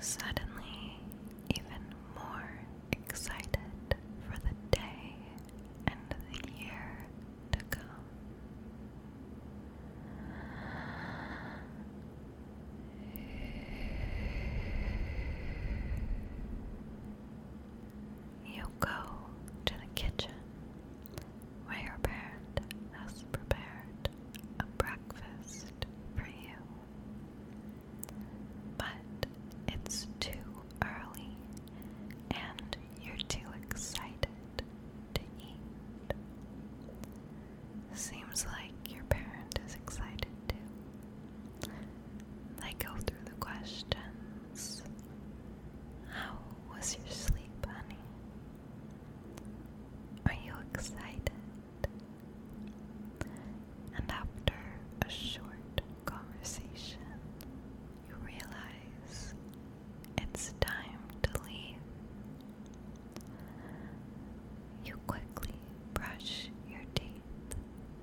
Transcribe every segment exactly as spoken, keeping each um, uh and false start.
suddenly even more excited for the day and the year to come. You go to the kitchen where your parent has prepared a breakfast for you. But it's too early and you're too excited to eat. Seems like your parent is excited too. They go through the questions. How was your sleep, honey? Are you excited? And after a short conversation, you realize it's time to leave. You quickly brush your teeth,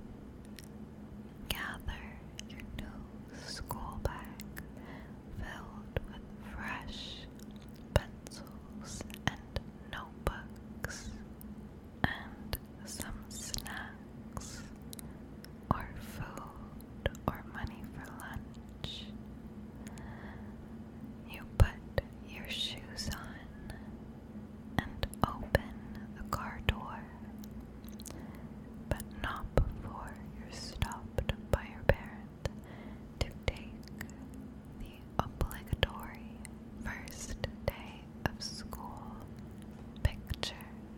gather your new school bag filled with fresh pencils and notebooks, and some snacks, or food, or money for lunch. You put your shoes on and open the car door, but not before you're stopped by your parent to take the obligatory first day of school picture.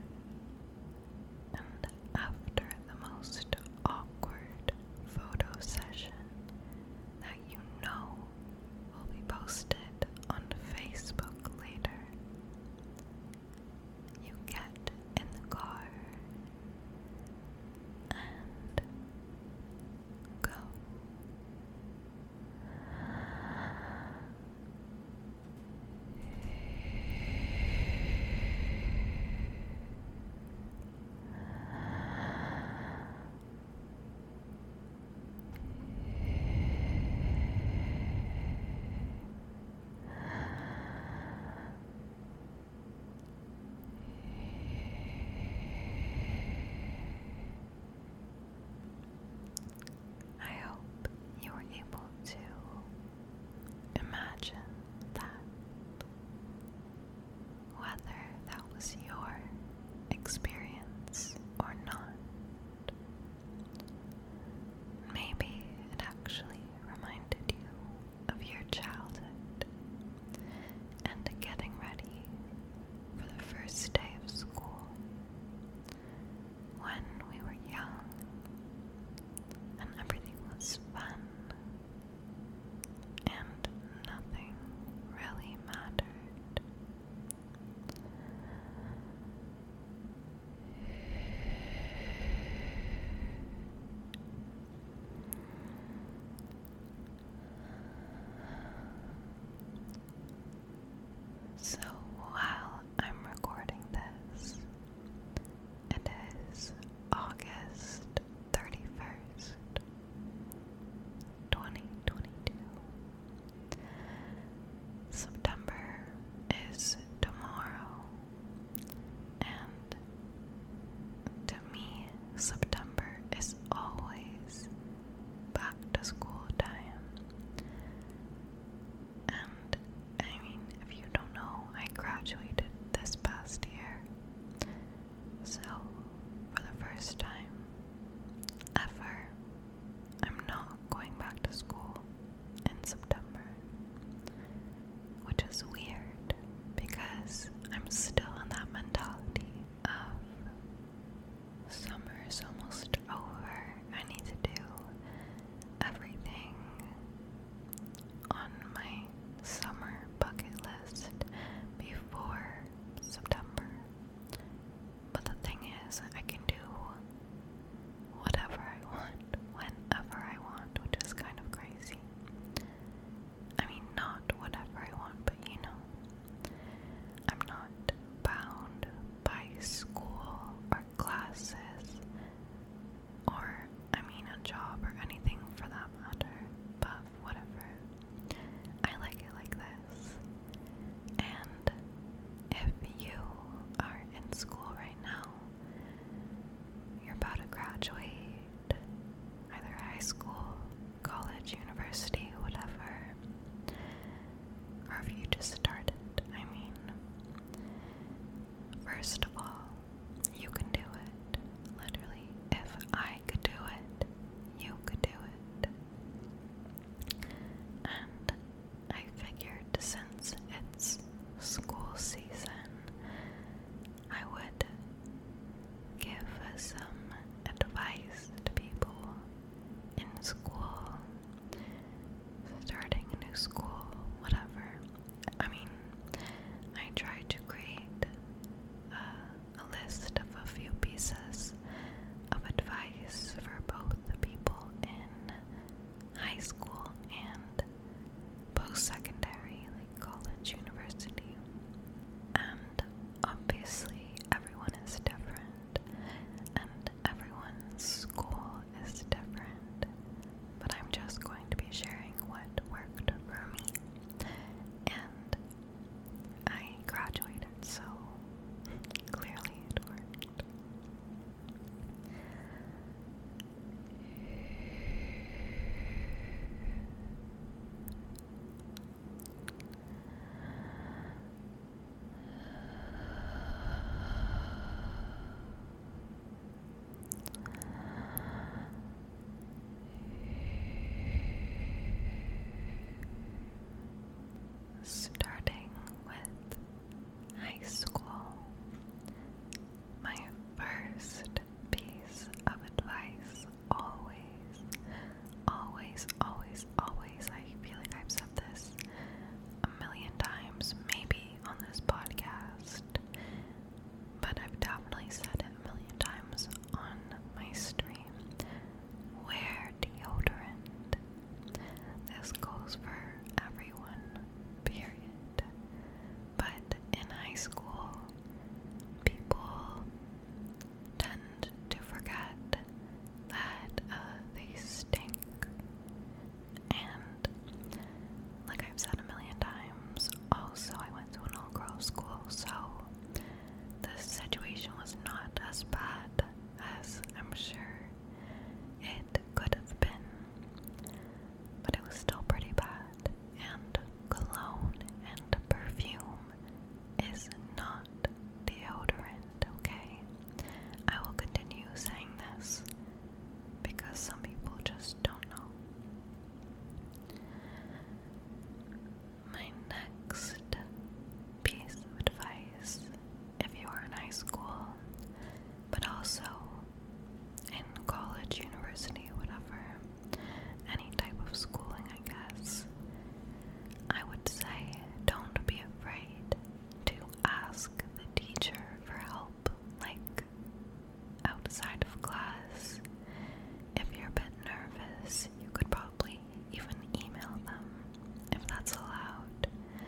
And after the most awkward photo session that you know will be posted on Facebook later, you get in the car and go. I hope you were able to imagine that, whether that was your experience or not. Maybe it actually reminded you of your childhood and getting ready for the first day of school when we were young and everything was fun and nothing really mattered. So while I'm recording this, it is August thirty-first, twenty twenty-two. September is tomorrow, and to me, September is always back to school time. And I mean, if you don't know, I graduated this past year. So, for the first time ever, I'm not going back to school in September, which is weird because I'm still in that mentality of summer is almost over. I need to do everything on my summer bucket list before September. But the thing is, I can do whatever I want, whenever I want, which is kind of crazy. I mean, not whatever I want, but you know, I'm not if you just started. I mean, first of all, you can do it. Literally, if I could do it, you could do it. And I figured since it's school season, I would give some advice to people in school, starting a new school, whatever. I mean, I tried to create a, a list of a few pieces of advice for both the people in high school and post-secondary, like college, university. And obviously everyone is different, and everyone's school is different, but I'm just going to be sharing what worked for me. And I graduated, so clearly it worked. Starting with high school, my first piece of advice, always, always, always, always, I feel like I've said this a million times, maybe on this podcast, but I've definitely said it a million times on my stream. Wear deodorant. This goes for everyone, period. But in high school, people tend to forget that uh, they stink. And like I've said a million times, also I went to an all-girls school, so the situation was not as bad as I'm sure it could have been, but it was still pretty bad. And cologne and perfume is not deodorant, okay? I will continue saying this because some people just don't know. My next piece of advice, if you are in high school, but also in college, university, whatever, any type of schooling, I guess, I would say don't be afraid to ask the teacher for help, like outside of class. If you're a bit nervous, you could probably even email them, if that's allowed.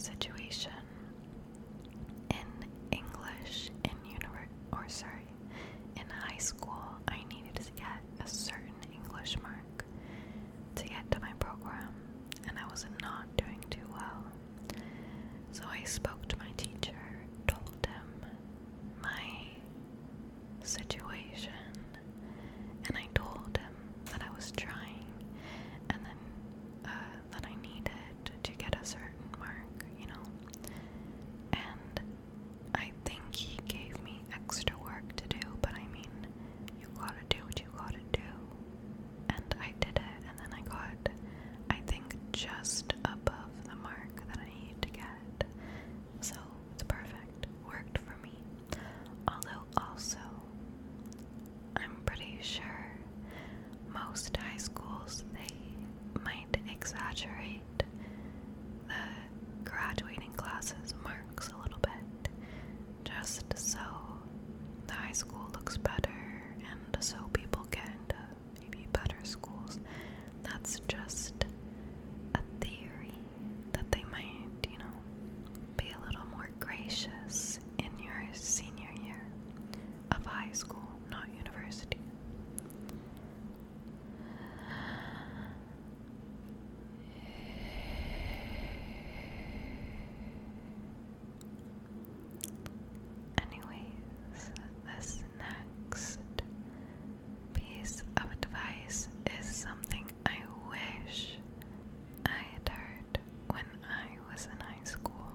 situation. In English, in univer- or sorry, in high school, I needed to get a certain English mark to get to my program, and I was not doing too well. So I spoke to my teacher, told him my situation, and I told him that I was trying, and then uh, that I needed to get a certain mark, you know. And I think he gave me extra work to do, but I mean, you gotta do what you gotta do. And I did it, and then I got, I think, just above the mark that I need to get. So it's perfect. Worked for me. Although also, I'm pretty sure most high schools, they might exaggerate the graduating classes marks a little bit, just so the high school looks better and so people get into maybe better schools. That's just a theory that they might, you know, be a little more gracious in your senior year of high school, not university. Anyways, this next piece of advice is something I wish I had heard when I was in high school.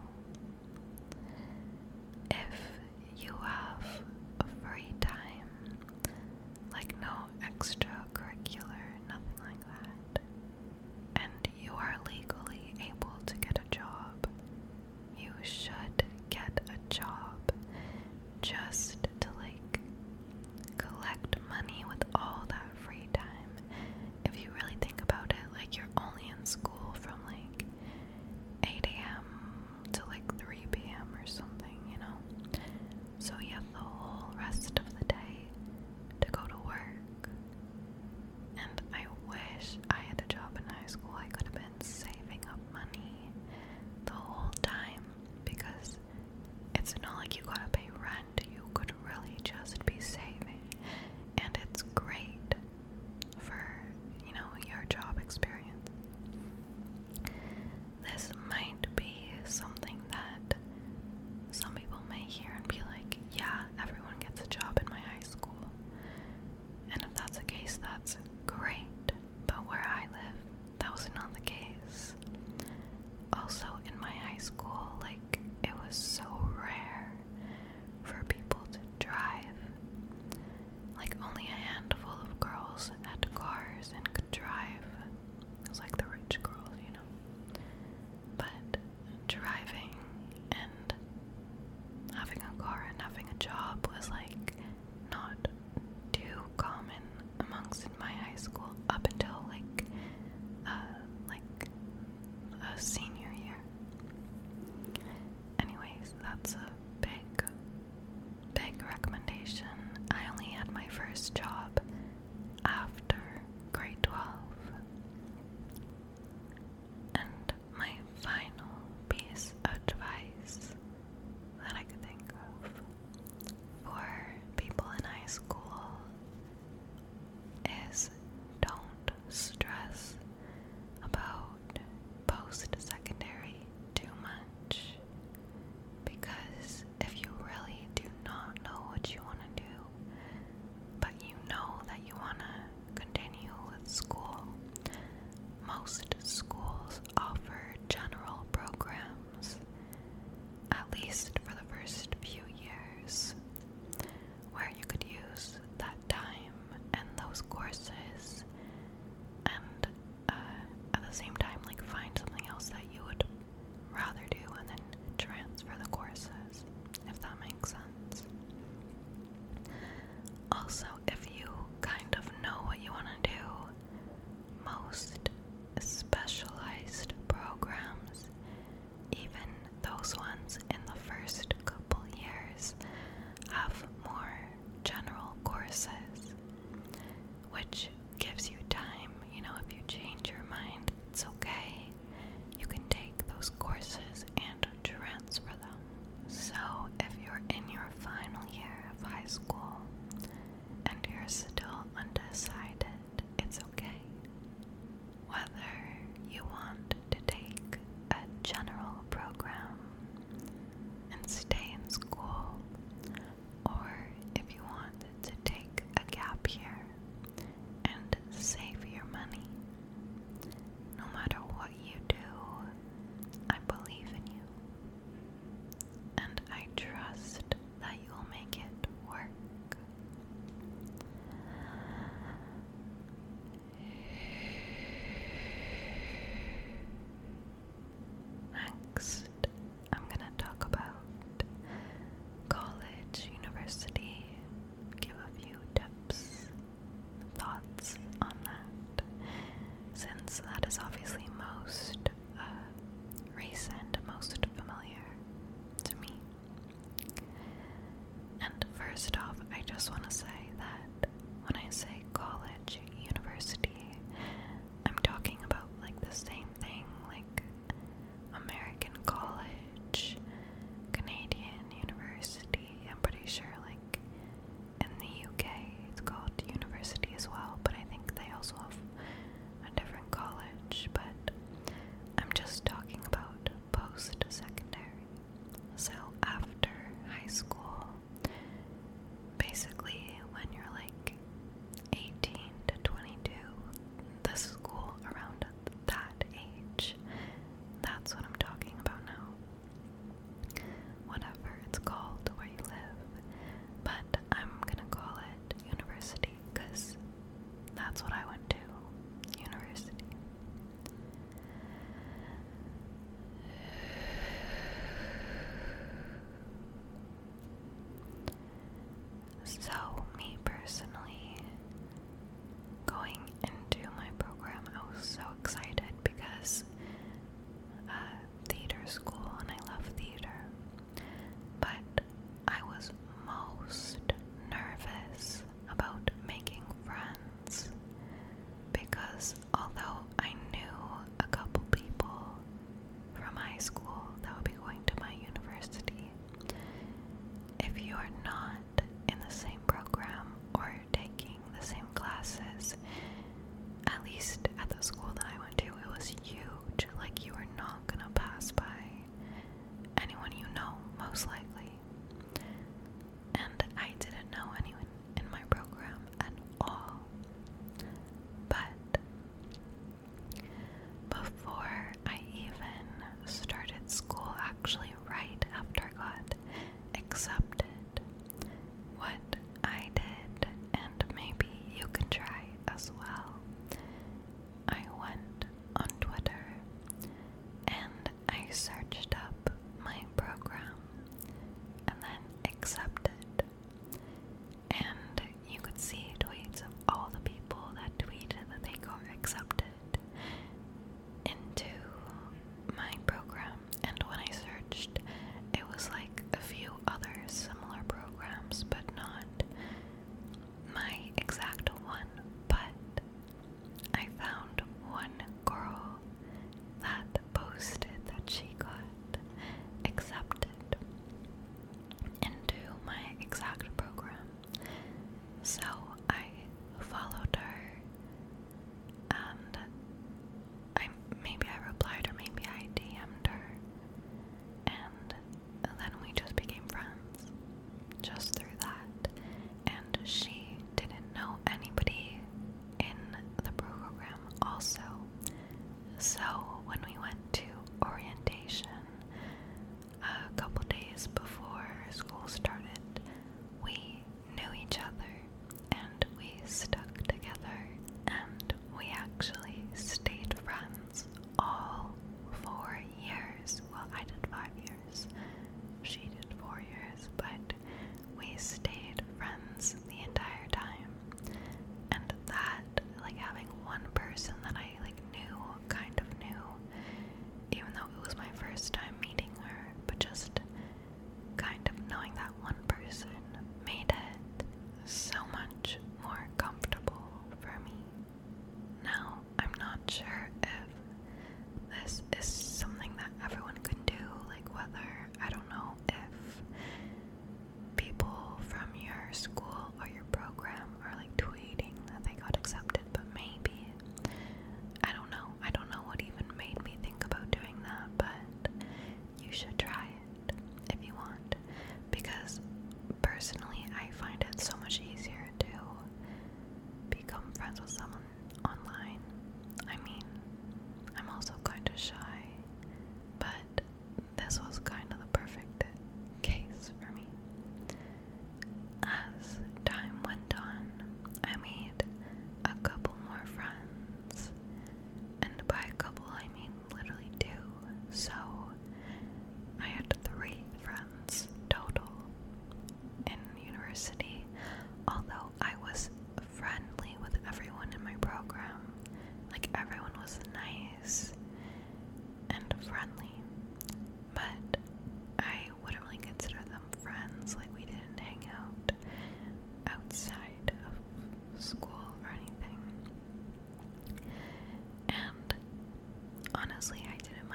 If you have free time, like no extracurricular, nothing like that, and you are legally able to get a job, you should get a job just to like collect money with all that free time. If you really think about it, like you're only in school from like eight a.m. to like three p.m. or something, you know? So you have the whole rest of the day to go to work. And I wish I had a job in high school. I could have been saving up money the whole time, because it's not like you gotta pay rent. You could really just be saving. And it's great for, you know, your job experience. This might be something that some people may hear and be like, yeah, everyone gets a job in my high school. And if that's the case, that's great. But where I live, that was not the case. Also, in my high school, like, it was so rare for people to drive. Like, only a handful of girls had cars and could drive. It was like the rich girls, you know. But driving and having a car and having a job was like not too common amongst my high school up until like uh like a senior year. Anyways, that's a big big recommendation. I only had my first job after grade twelve. And my final piece of advice that I could think of for people in high school is don't stress about post-secondary too much, because if you really do not know what you want to do, but you know that you want to continue with school, most schools offer general programs, at least for the first few years, where you could use that time and those courses and uh, at the same time like find something else that you would rather do and then transfer the courses, if that makes sense. Also, if you kind of know what you want to do, most specialized programs, even those ones in the first couple years, have more general courses, which gives you time. You know, if you change your mind, it's okay. You can take those courses and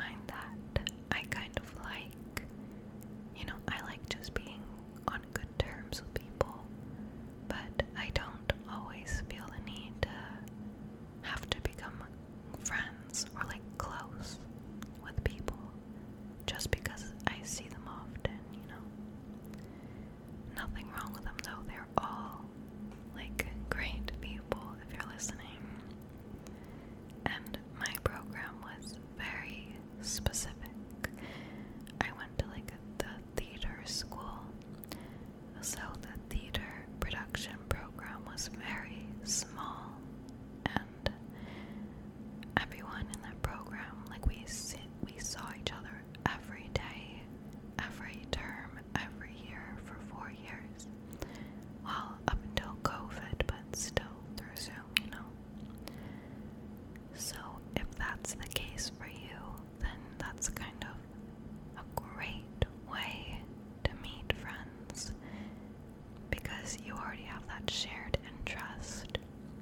find that I kind of like, you know, I like just being on good terms with people, but I don't always feel the need to have to become friends or like close with people just because I see them often, you know. Nothing wrong with them though, they're all like great people if you're listening. And my program was very specific. I went to like the theater school, so the theater production program was very small, and everyone in that program, like we sit, we saw each other every day, every term, every year for four years. Well, up until COVID, but still through Zoom, you know. So if that's the case for you, then that's kind of a great way to meet friends, because you already have that shared interest.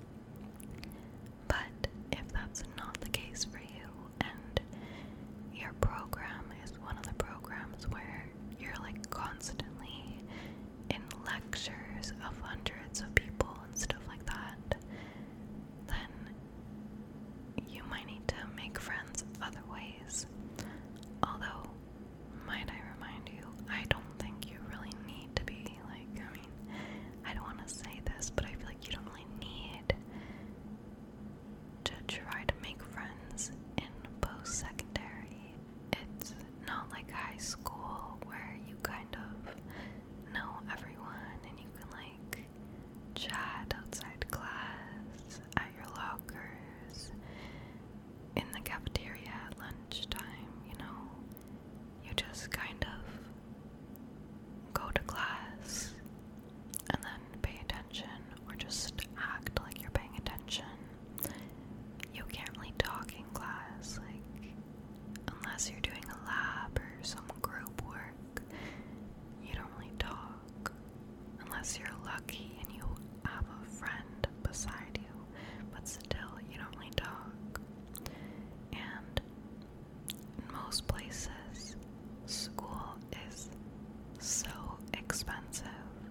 But if that's not the case for you, and your program is one of the programs where you're like constantly in lectures of hundreds of people and stuff like that, then you might need to make friends other ways. Although, might I remind you, I don't think you really need to be like, I mean, I don't want to say this, but I feel like you don't really need to try to make friends in post-secondary. It's not like high school where you kind of know everyone and you can like chat outside class, at your lockers, in the cafeteria at lunchtime, you know. You just kind of go to class and then pay attention, or just act like you're paying attention. You can't really talk in class, like, unless you're doing a lab or some group work. You don't really talk, unless you're lucky and you have a friend beside you, but still, you don't really talk. And in most places, school is so expensive,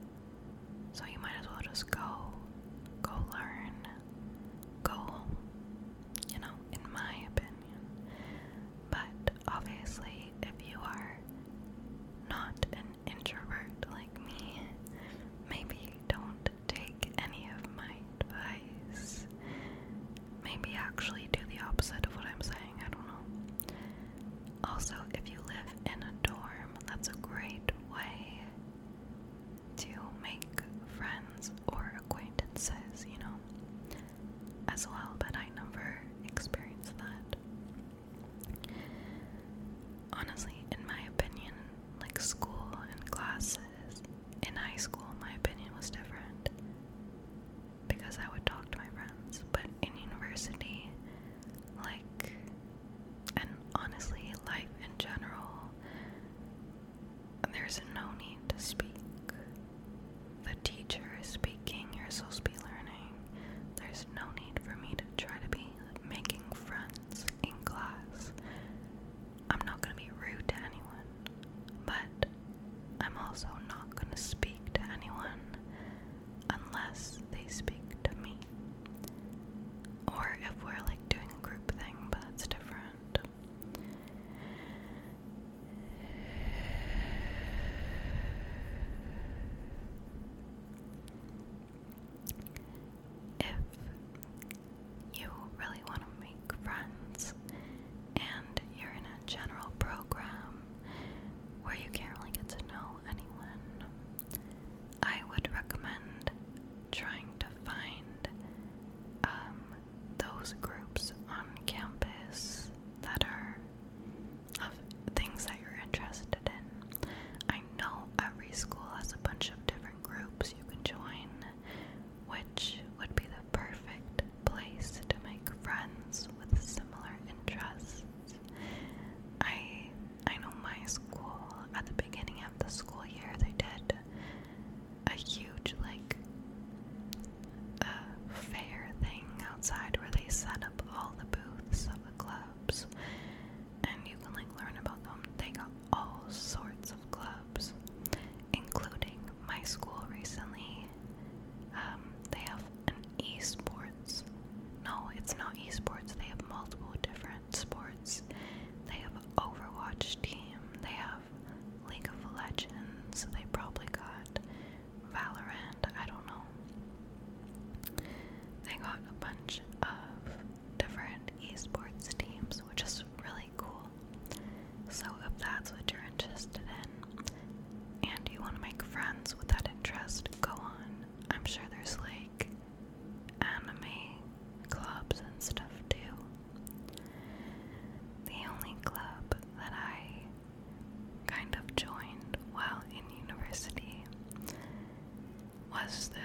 so you might as well just go, go learn, go home, you know, in my opinion. But obviously, if you are not an introvert like me, maybe don't take any of my advice. Maybe actually do the opposite of what I'm saying, I don't know. Also, if you live in a dorm, that's a great way to make friends or acquaintances, you know, as well, but I never experienced that. Honestly, in my opinion, like school and classes, in high school, my opinion was different, because I would talk to my friends, but in university, like, and honestly, life in general, there's no need to speak. The teacher is speaking, you're supposed to be learning. There's no need for me to try to be making friends in class. I'm not gonna be rude to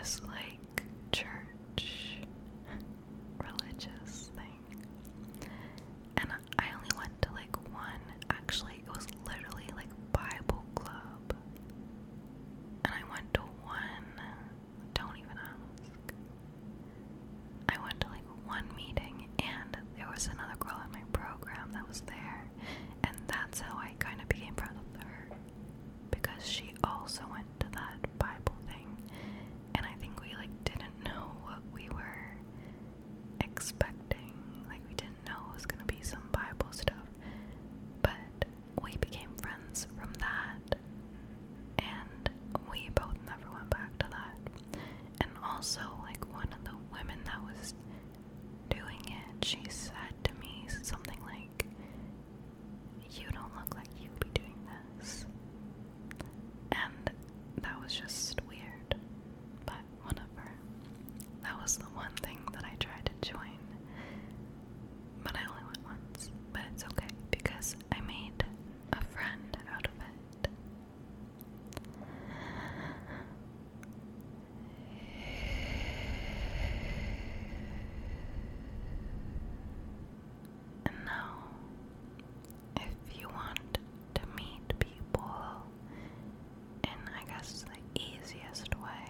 this like church religious thing, and I only went to like one. Actually, it was literally like Bible club, and I went to one. Don't even ask. I went to like one meeting, and there was another girl in my program that was there, and that's how I kind of became friends with her, because she also went to that Bible thing, and I think we like didn't know what we were expecting. Like we didn't know it was gonna be some Bible stuff, but we became friends from that, and we both never went back to that. And also, like one of the women that was doing it, she said to me something like, "You don't look like you'd be doing this," and that was just weird, but whatever. That was the one thing that I tried to join, but I only went once. But it's okay, because I made a friend out of it. And now, if you want to meet people in, I guess, the easiest way,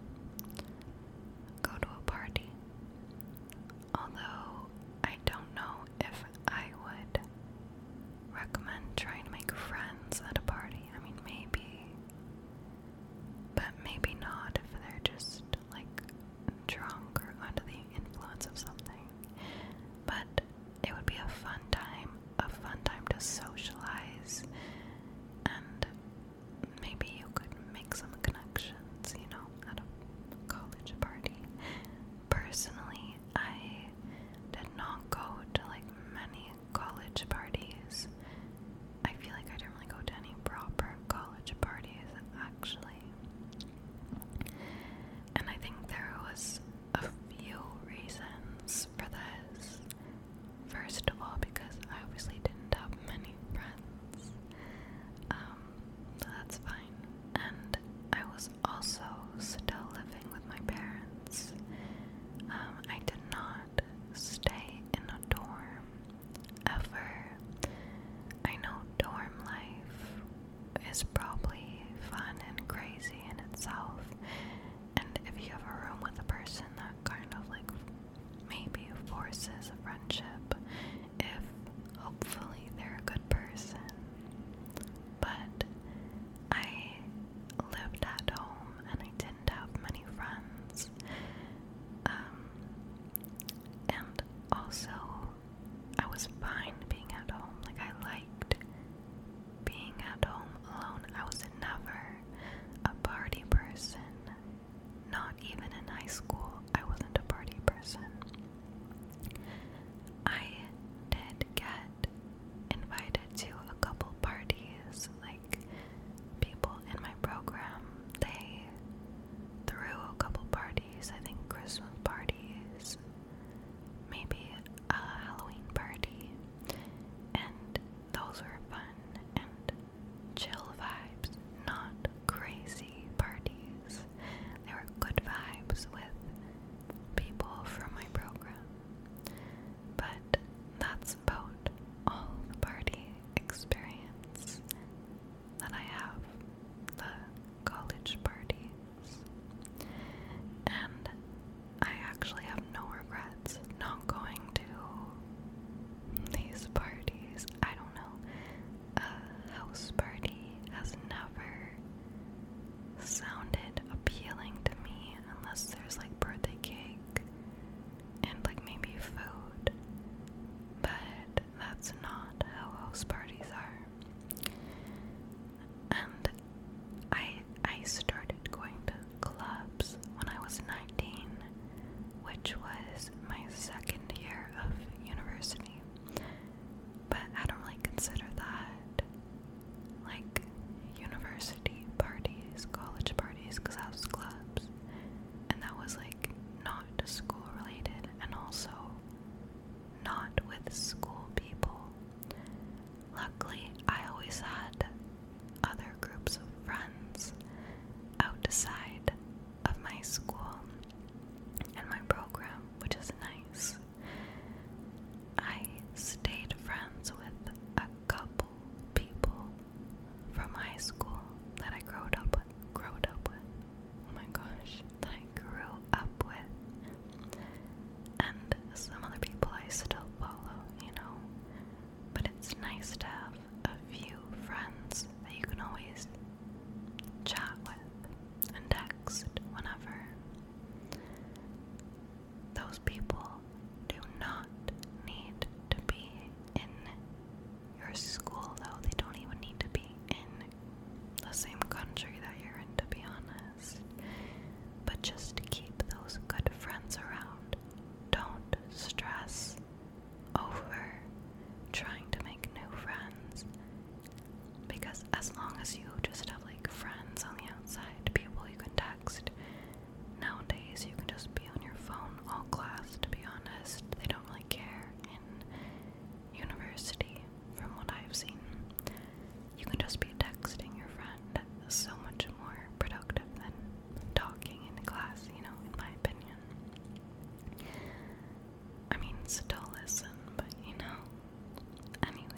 go to a party. Although, I don't know if I would recommend trying to make friends at a party. I mean, maybe, but maybe not if they're just, like, drunk or under the influence of something. But it would be a fun time, a fun time to socialize, and maybe you could make some connections, you know, at a college party. Personally, I did not go to like many college parties. I feel like I didn't really go to any proper college parties, actually. And I think there was a few reasons for this. First of all, because I obviously didn't have many friends. Um, so that's fine. And I was also still living with my parents. Um, I did not stay in a dorm ever. I know dorm life is probably fun and crazy in itself, and if you have a room with a person, that kind of like maybe forces a friendship, if hopefully they're a good person. But I lived at home and I didn't have many friends. Um, and also, I was fine being at home. Like, I liked being at home alone. I was never a party person. Not even in high school, I wasn't a party person. I did get invited to a couple parties. Like, people in my program, they threw a couple parties. I think Christmas parties, maybe a Halloween party, and those were fun and chill vibes, not crazy parties. They were good vibes with people from my program. But that's about all the party experience that I have, the college parties. And I actually have no regrets not going to these parties. I don't know. A house party has never sounded appealing to me unless there's like birthday cake and like maybe food. But that's not how house parties are. And I I started going to clubs when I was nineteen, which was my second year of university. But I don't really consider that like university parties, college parties, because that was clubs. And that was like not school related, and also not with school people. Luckily, I always had other groups of friends outside of my school school, though. They don't even need to be in the same country that you're in, to be honest. But just to keep those good friends around. Don't stress over trying to make new friends. Because as long as you just have like friends on the outside, people you can text, nowadays you can just be on your phone all class, to be honest. They don't really care in university, from what I've seen. You can just be texting your friend, so much more productive than talking in class, you know, in my opinion. I mean, still listen, but you know, anyways.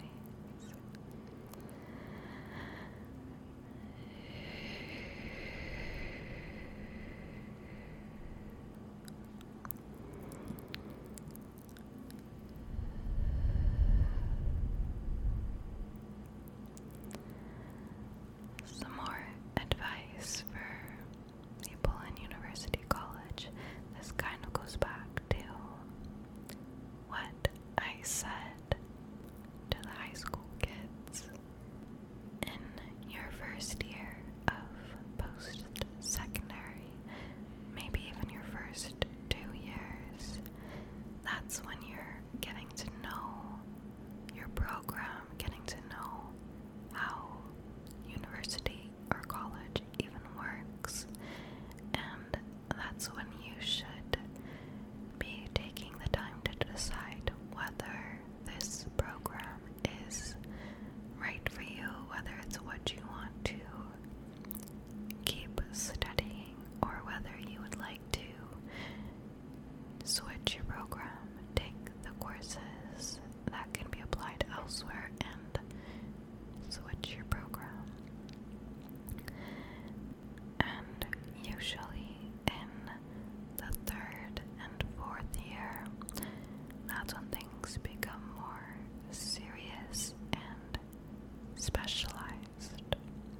Some more advice for people in university college. This kind of goes back to what I said to the high school kids. In your first year of post-secondary, maybe even your first two years, that's when you're getting to know your program, getting to know how university or college even works. And that's when you should be taking the time to decide whether this program is right for you, whether it's what you want to keep studying, or whether you would like to switch your program, take the courses that can be applied elsewhere, and switch your program. And usually in the third and fourth year, that's when things become more serious and specialized.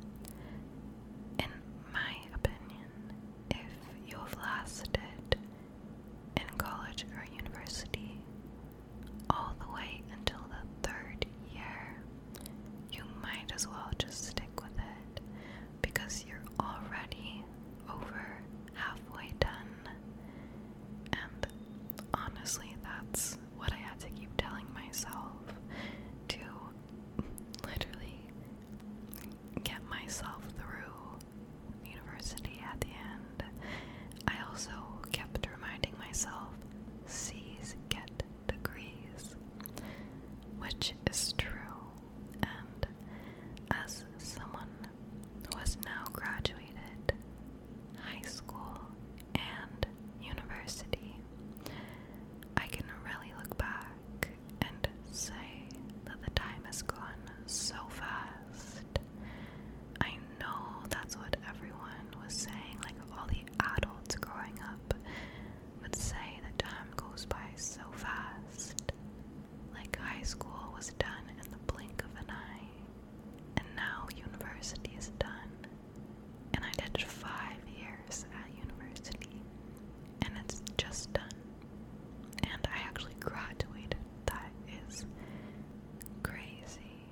In my opinion, if you have lasted in college or university all the way until the third year, you might as well just stick with it, because you're already over halfway done. And honestly, that's what I had to keep telling myself to literally get myself through university at the end. I also kept reminding myself, C's get degrees, which is true. And as someone who has now graduated high school and university, I can really look back and say that the time has gone so fast. I know that's what everyone was saying, like all the adults growing up would say that time goes by so fast. Like high school was done in the blink of an eye, and now university is done. And I did five years at university, and it's just done. And I actually graduated. That is crazy.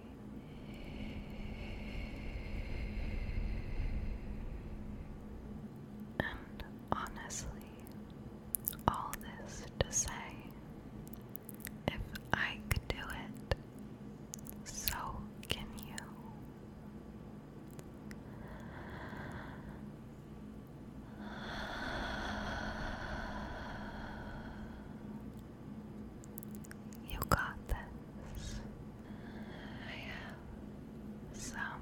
And honestly, all this to say, if I could do it, so can you. You got this. I have some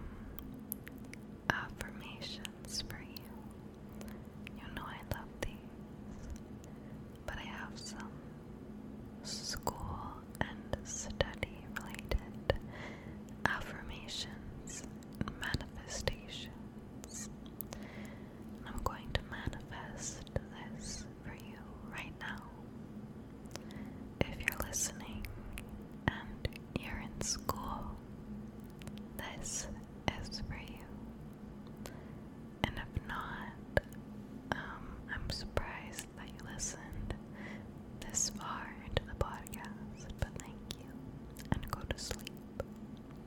affirmations for you. You know I love these, but I have some school and study related affirmations and manifestations. And I'm going to manifest this for you right now. If you're listening and you're in school, this is for you. And if not, um, I'm surprised that you listened this far into the podcast, but thank you, and go to sleep.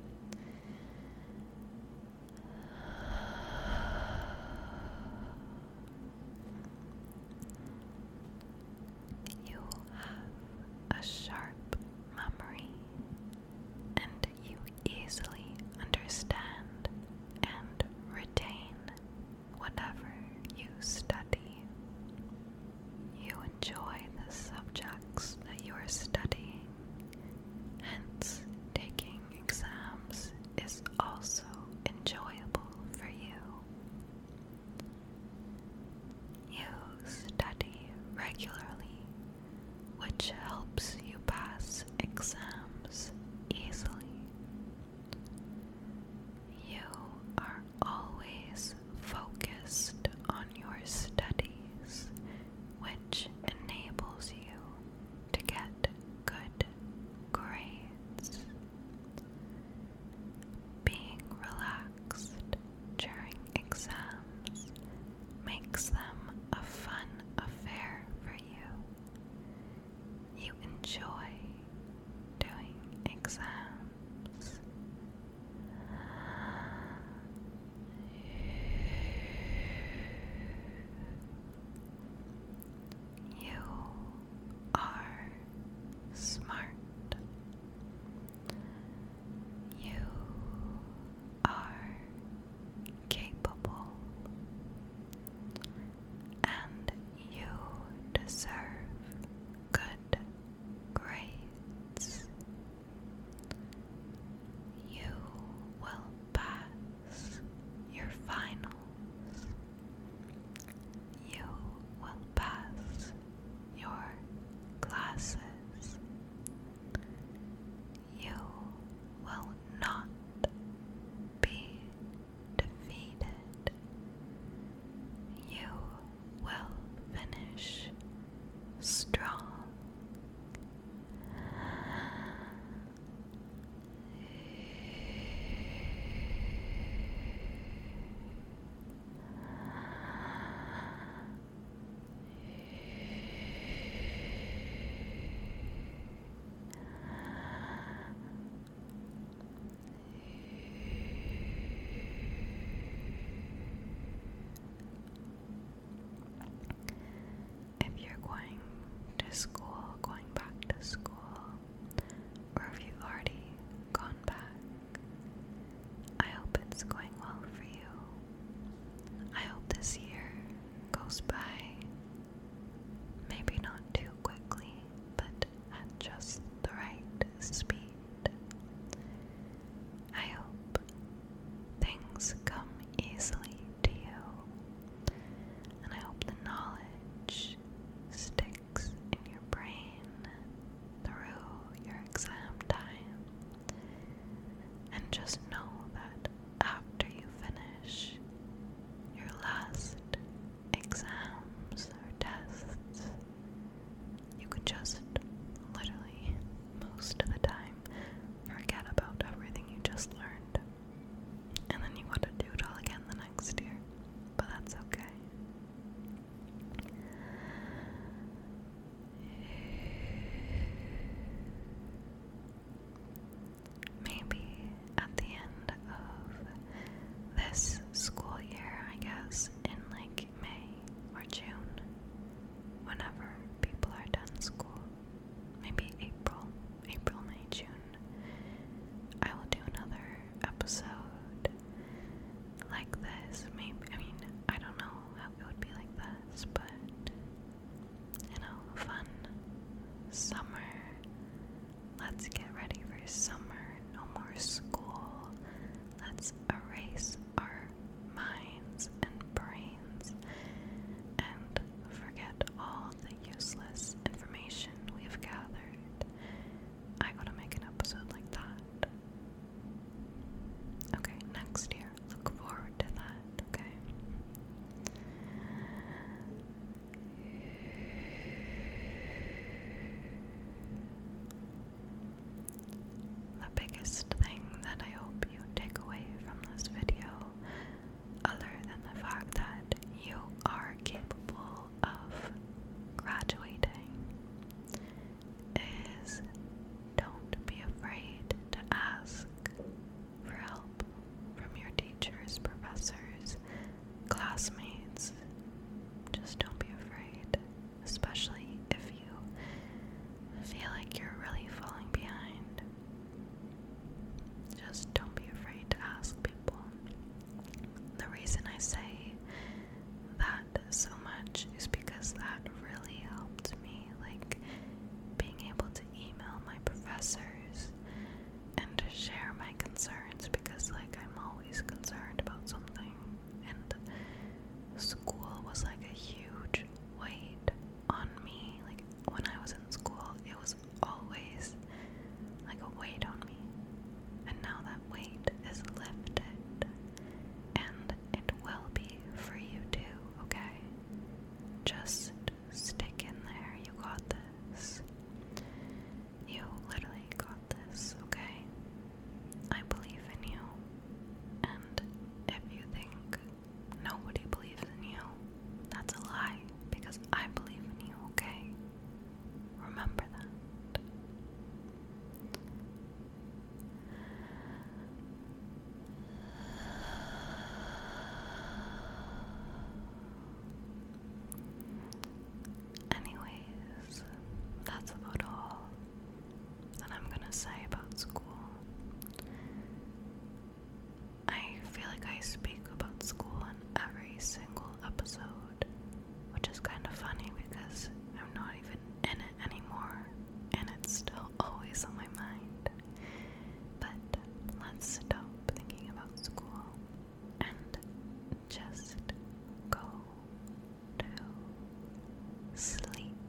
And just know that after you finish your last exams or tests, you could just literally, most of the time, forget about everything you just learned. And then you gotta do it all again the next year. But that's okay. Maybe at the end of this school year, I guess, in like May or June, whenever people are done school, maybe April, April, May, June, I will do another episode like this. Maybe, I mean, I don't know how it would be like this, but, you know, fun summer. Let's get ready for summer. No more school. Let's erase our minds and brains and forget all the useless information we've gathered. I gotta make an episode like that. Okay, next year. Look forward to that, okay? The biggest thing that I hope you take away from this video, other than the fact that you are capable of graduating, is don't be afraid to ask for help from your teachers, professors, classmates. Just don't be afraid, especially if you feel like you're really falling behind. Just don't be afraid to ask people. The reason I say that so much is because that really helped me, like being able to email my professors and to share my concerns, because like I'm always concerned about something, and school was like a huge weight on me. Like when I was in school, it was always like a weight on me, and now that weight is lifted, and it will be for you too, okay? Just stick in there. You got this. You literally got this, okay? I believe in you. And if you think nobody believes in you, that's a lie, because I believe in you, okay? Remember that. Anyways, that's about all that I'm gonna say about school. I feel like I speak about school in every single episode, which is kind of funny because I'm not even in it anymore, and it's still always on my mind. But let's stop thinking about school and just go to sleep.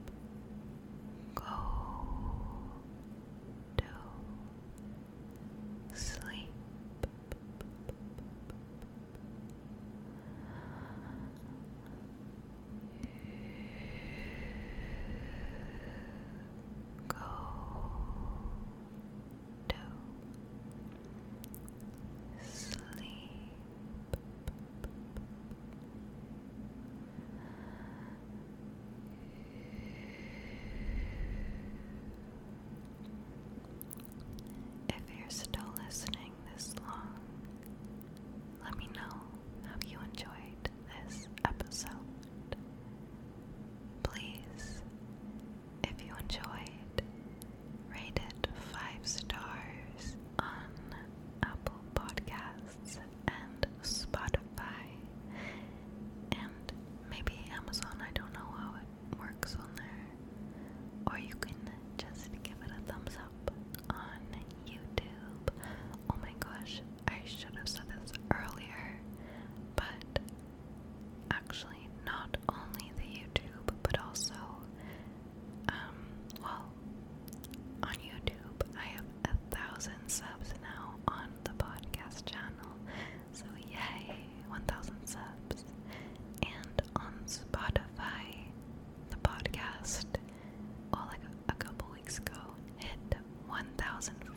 Go to thousand